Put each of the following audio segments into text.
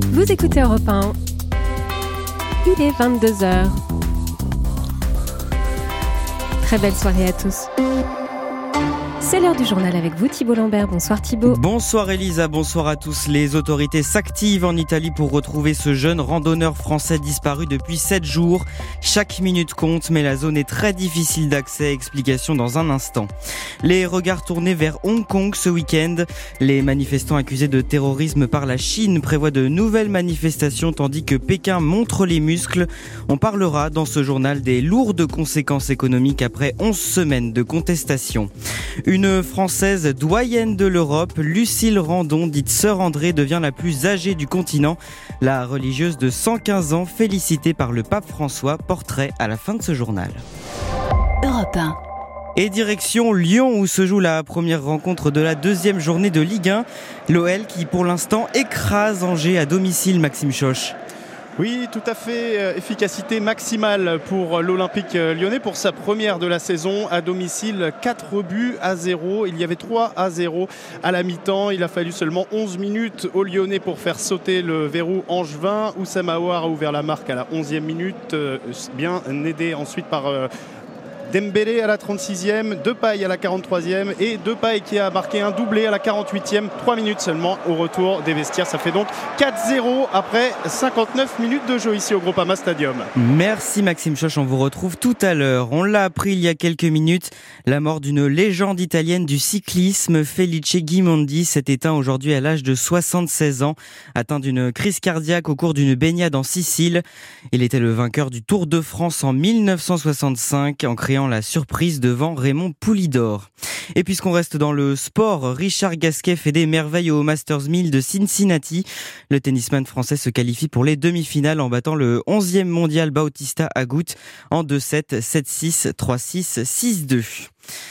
Vous écoutez Europe 1. Il est 22h. Très belle soirée à tous. C'est l'heure du journal avec vous, Thibault Lambert. Bonsoir Thibault. Bonsoir Elisa, bonsoir à tous. Les autorités s'activent en Italie pour retrouver ce jeune randonneur français disparu depuis 7 jours. Chaque minute compte, mais la zone est très difficile d'accès. Explication dans un instant. Les regards tournés vers Hong Kong ce week-end. Les manifestants accusés de terrorisme par la Chine prévoient de nouvelles manifestations tandis que Pékin montre les muscles. On parlera dans ce journal des lourdes conséquences économiques après 11 semaines de contestation. Une Française doyenne de l'Europe, Lucille Randon, dite Sœur André, devient la plus âgée du continent. La religieuse de 115 ans, félicitée par le pape François, portrait à la fin de ce journal. Europe 1. Et direction Lyon où se joue la première rencontre de la deuxième journée de Ligue 1. L'OL qui pour l'instant écrase Angers à domicile, Maxime Choche. Oui, tout à fait. Efficacité maximale pour l'Olympique lyonnais pour sa première de la saison à domicile. 4-0. Il y avait 3-0 à la mi-temps. Il a fallu seulement 11 minutes aux Lyonnais pour faire sauter le verrou angevin. Oussama Aouar a ouvert la marque à la 11e minute. Bien aidé ensuite par Dembélé à la 36e, Depay à la 43e et Depay qui a marqué un doublé à la 48e, 3 minutes seulement au retour des vestiaires. Ça fait donc 4-0 après 59 minutes de jeu ici au Groupama Stadium. Merci Maxime Choche, on vous retrouve tout à l'heure. On l'a appris il y a quelques minutes, la mort d'une légende italienne du cyclisme, Felice Gimondi, s'est éteint aujourd'hui à l'âge de 76 ans, atteint d'une crise cardiaque au cours d'une baignade en Sicile. Il était le vainqueur du Tour de France en 1965 en créant la surprise devant Raymond Poulidor. Et puisqu'on reste dans le sport, Richard Gasquet fait des merveilles au Masters 1000 de Cincinnati. Le tennisman français se qualifie pour les demi-finales en battant le 11e mondial Bautista Agut en 2-7, 7-6, 3-6, 6-2.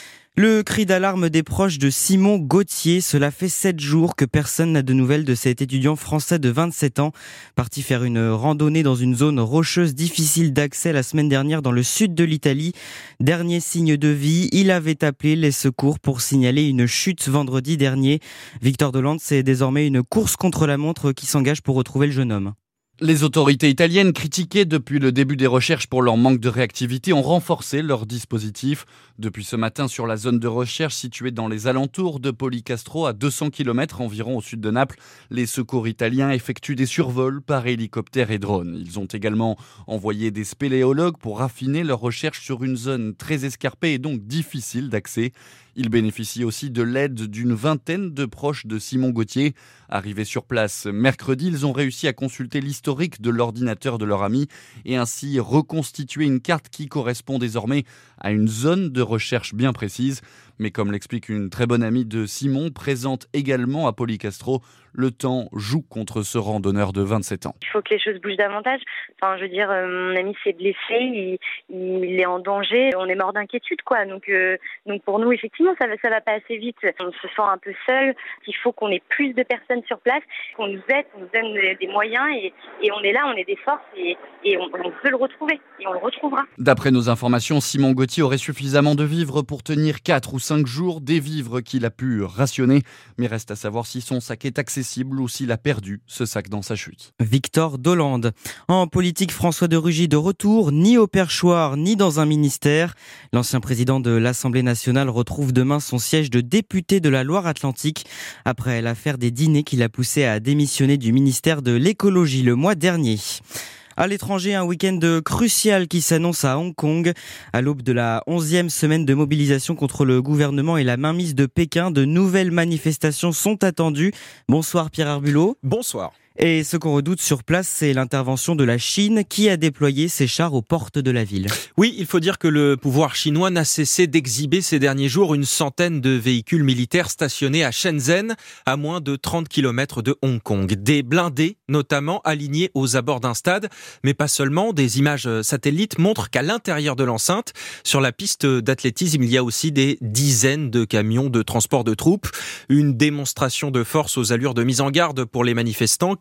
Le cri d'alarme des proches de Simon Gauthier, cela fait 7 jours que personne n'a de nouvelles de cet étudiant français de 27 ans, parti faire une randonnée dans une zone rocheuse difficile d'accès la semaine dernière dans le sud de l'Italie. Dernier signe de vie, il avait appelé les secours pour signaler une chute vendredi dernier. Victor Delande, c'est désormais une course contre la montre qui s'engage pour retrouver le jeune homme. Les autorités italiennes, critiquées depuis le début des recherches pour leur manque de réactivité, ont renforcé leur dispositif. Depuis ce matin, sur la zone de recherche située dans les alentours de Policastro, à 200 km environ au sud de Naples, les secours italiens effectuent des survols par hélicoptère et drone. Ils ont également envoyé des spéléologues pour raffiner leurs recherches sur une zone très escarpée et donc difficile d'accès. Ils bénéficient aussi de l'aide d'une vingtaine de proches de Simon Gauthier. Arrivés sur place mercredi, ils ont réussi à consulter l'historique de l'ordinateur de leur ami et ainsi reconstituer une carte qui correspond désormais à une zone de recherche bien précise. Mais comme l'explique une très bonne amie de Simon, présente également à Policastro, le temps joue contre ce randonneur de 27 ans. Il faut que les choses bougent davantage. Enfin, je veux dire, mon ami s'est blessé, il est en danger, on est mort d'inquiétude, quoi. Donc pour nous, effectivement, ça va pas assez vite. On se sent un peu seul. Il faut qu'on ait plus de personnes sur place, qu'on nous aide, qu'on nous donne des moyens et on est là, on est des forces et on peut le retrouver et on le retrouvera. D'après nos informations, Simon Gauthier aurait suffisamment de vivres pour tenir 4 ou 5 jours, des vivres qu'il a pu rationner. Mais reste à savoir si son sac est accessible ou s'il a perdu ce sac dans sa chute. Victor Delande. En politique, François de Rugy de retour, ni au perchoir, ni dans un ministère. L'ancien président de l'Assemblée nationale retrouve demain son siège de député de la Loire-Atlantique après l'affaire des dîners qui l'a poussé à démissionner du ministère de l'écologie le mois dernier. À l'étranger, un week-end crucial qui s'annonce à Hong Kong. À l'aube de la 11e semaine de mobilisation contre le gouvernement et la mainmise de Pékin, de nouvelles manifestations sont attendues. Bonsoir Pierre Herbulot. Bonsoir. Et ce qu'on redoute sur place, c'est l'intervention de la Chine qui a déployé ses chars aux portes de la ville. Oui, il faut dire que le pouvoir chinois n'a cessé d'exhiber ces derniers jours une centaine de véhicules militaires stationnés à Shenzhen, à moins de 30 km de Hong Kong. Des blindés, notamment alignés aux abords d'un stade, mais pas seulement. Des images satellites montrent qu'à l'intérieur de l'enceinte, sur la piste d'athlétisme, il y a aussi des dizaines de camions de transport de troupes. Une démonstration de force aux allures de mise en garde pour les manifestants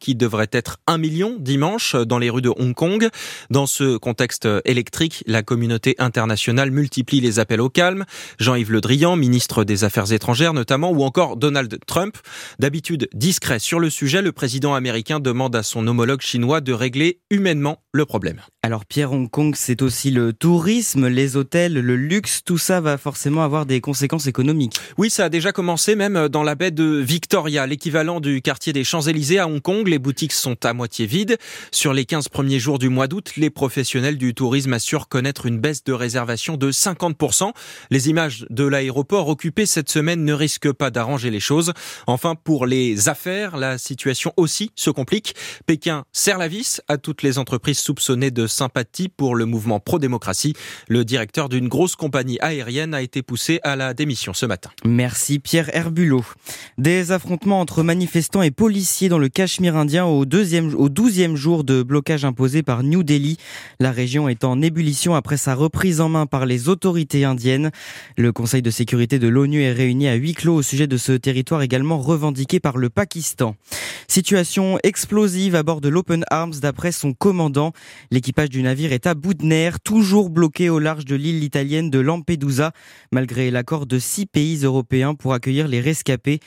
qui devrait être 1 million dimanche dans les rues de Hong Kong. Dans ce contexte électrique, la communauté internationale multiplie les appels au calme. Jean-Yves Le Drian, ministre des Affaires étrangères notamment, ou encore Donald Trump. D'habitude discret sur le sujet, le président américain demande à son homologue chinois de régler humainement le problème. Alors Pierre, Hong Kong, c'est aussi le tourisme, les hôtels, le luxe, tout ça va forcément avoir des conséquences économiques. Oui, ça a déjà commencé même dans la baie de Victoria, l'équivalent du quartier des Champs-Élysées à Hong Kong. Les boutiques sont à moitié vides. Sur les 15 premiers jours du mois d'août, les professionnels du tourisme assurent connaître une baisse de réservation de 50%. Les images de l'aéroport occupé cette semaine ne risquent pas d'arranger les choses. Enfin, pour les affaires, la situation aussi se complique. Pékin serre la vis à toutes les entreprises soupçonnées de sympathie pour le mouvement pro-démocratie. Le directeur d'une grosse compagnie aérienne a été poussé à la démission ce matin. Merci Pierre Herbulot. Des affrontements entre manifestants et policiers dans le Cachemire indien au 12e jour de blocage imposé par New Delhi. La région est en ébullition après sa reprise en main par les autorités indiennes. Le Conseil de sécurité de l'ONU est réuni à huis clos au sujet de ce territoire également revendiqué par le Pakistan. Situation explosive à bord de l'Open Arms d'après son commandant. L'équipage du navire est à bout de nerfs, toujours bloqué au large de l'île italienne de Lampedusa, malgré l'accord de 6 pays européens pour accueillir les rescapés.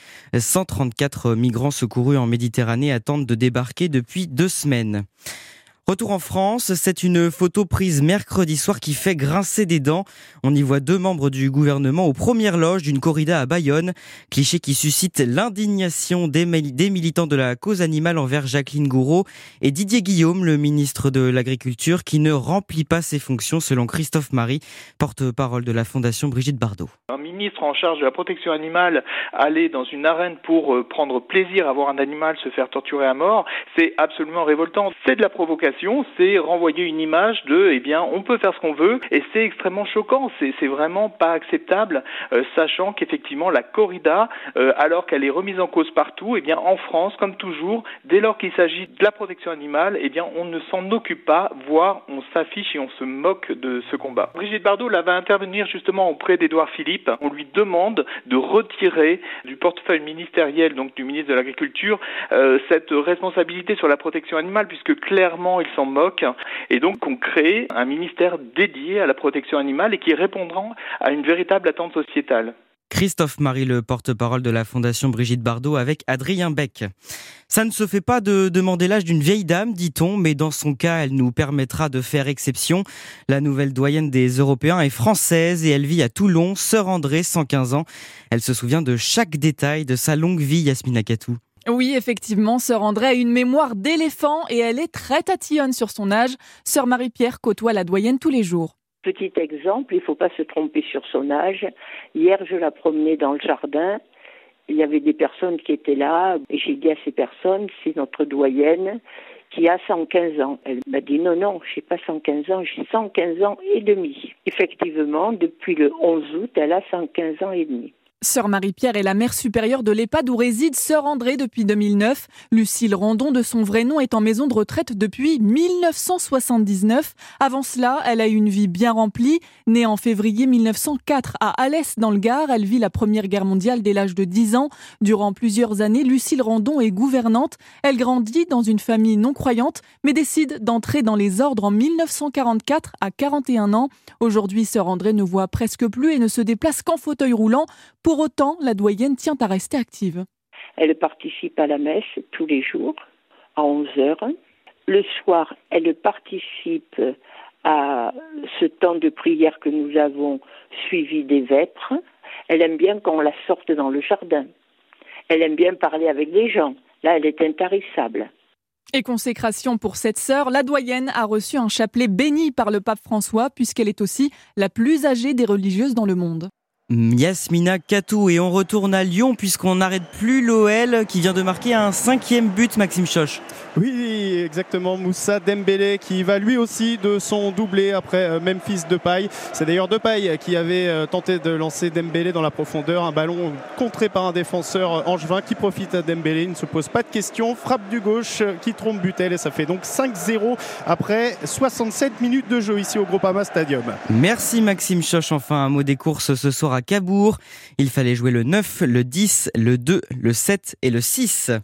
134 migrants secourus en Méditerranée attendent de débarquer depuis 2 semaines. Retour en France, c'est une photo prise mercredi soir qui fait grincer des dents. On y voit 2 membres du gouvernement aux premières loges d'une corrida à Bayonne. Cliché qui suscite l'indignation des militants de la cause animale envers Jacqueline Gouraud et Didier Guillaume, le ministre de l'Agriculture, qui ne remplit pas ses fonctions selon Christophe Marie, porte-parole de la Fondation Brigitte Bardot. Un ministre en charge de la protection animale aller dans une arène pour prendre plaisir à voir un animal se faire torturer à mort, c'est absolument révoltant. C'est de la provocation, c'est renvoyer une image de, on peut faire ce qu'on veut, et c'est extrêmement choquant, c'est vraiment pas acceptable, sachant qu'effectivement la corrida, alors qu'elle est remise en cause partout, en France, comme toujours, dès lors qu'il s'agit de la protection animale, on ne s'en occupe pas, voire on s'affiche et on se moque de ce combat. Brigitte Bardot là va intervenir justement auprès d'Édouard Philippe. On lui demande de retirer du portefeuille ministériel, donc du ministre de l'Agriculture, cette responsabilité sur la protection animale, puisque clairement il s'en moque, et donc qu'on crée un ministère dédié à la protection animale et qui répondra à une véritable attente sociétale. Christophe Marie, le porte-parole de la Fondation Brigitte Bardot avec Adrien Beck. Ça ne se fait pas de demander l'âge d'une vieille dame, dit-on, mais dans son cas, elle nous permettra de faire exception. La nouvelle doyenne des Européens est française et elle vit à Toulon, sœur André, 115 ans. Elle se souvient de chaque détail de sa longue vie, Yasmina Katou. Oui, effectivement, sœur André a une mémoire d'éléphant et elle est très tatillonne sur son âge. Sœur Marie-Pierre côtoie la doyenne tous les jours. Petit exemple, il ne faut pas se tromper sur son âge. Hier, je la promenais dans le jardin. Il y avait des personnes qui étaient là. Et j'ai dit à ces personnes, c'est notre doyenne qui a 115 ans. Elle m'a dit non, je n'ai pas 115 ans, j'ai 115 ans et demi. Effectivement, depuis le 11 août, elle a 115 ans et demi. Sœur Marie-Pierre est la mère supérieure de l'EHPAD où réside Sœur André depuis 2009. Lucille Randon, de son vrai nom, est en maison de retraite depuis 1979. Avant cela, elle a eu une vie bien remplie. Née en février 1904 à Alès dans le Gard, elle vit la Première Guerre mondiale dès l'âge de 10 ans. Durant plusieurs années, Lucille Randon est gouvernante. Elle grandit dans une famille non croyante, mais décide d'entrer dans les ordres en 1944 à 41 ans. Aujourd'hui, Sœur André ne voit presque plus et ne se déplace qu'en fauteuil roulant. Pour autant, la doyenne tient à rester active. Elle participe à la messe tous les jours à 11h. Le soir, elle participe à ce temps de prière que nous avons suivi des vêpres. Elle aime bien qu'on la sorte dans le jardin. Elle aime bien parler avec les gens. Là, elle est intarissable. Et consécration pour cette sœur, la doyenne a reçu un chapelet béni par le pape François puisqu'elle est aussi la plus âgée des religieuses dans le monde. Yasmina Katou, et on retourne à Lyon puisqu'on n'arrête plus l'OL qui vient de marquer un 5e but, Maxime Choche. Oui, exactement, Moussa Dembélé qui va lui aussi de son doublé après Memphis Depay. C'est d'ailleurs Depay qui avait tenté de lancer Dembélé dans la profondeur, un ballon contré par un défenseur angevin qui profite à Dembélé, il ne se pose pas de questions, frappe du gauche qui trompe Butel et ça fait donc 5-0 après 67 minutes de jeu ici au Groupama Stadium. Merci Maxime Choche. Enfin un mot des courses ce soir à Cabourg. Il fallait jouer le 9, le 10, le 2, le 7 et le 6.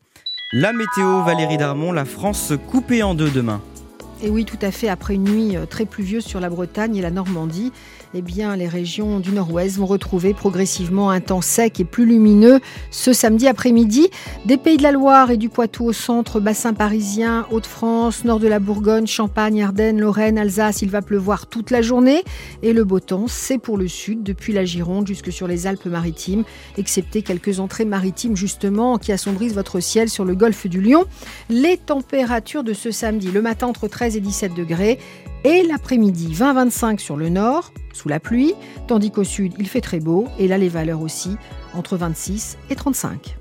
La météo, Valérie Darmon, la France coupée en deux demain. Et oui, tout à fait. Après une nuit très pluvieuse sur la Bretagne et la Normandie, eh bien, les régions du nord-ouest vont retrouver progressivement un temps sec et plus lumineux ce samedi après-midi. Des Pays de la Loire et du Poitou au centre, bassin parisien, Hauts-de-France, nord de la Bourgogne, Champagne, Ardennes, Lorraine, Alsace, il va pleuvoir toute la journée. Et le beau temps, c'est pour le sud, depuis la Gironde jusque sur les Alpes-Maritimes, excepté quelques entrées maritimes justement qui assombrissent votre ciel sur le golfe du Lion. Les températures de ce samedi, le matin entre 13 et 17 degrés et l'après-midi 20-25 sur le nord, sous la pluie, tandis qu'au sud il fait très beau et là les valeurs aussi entre 26 et 35.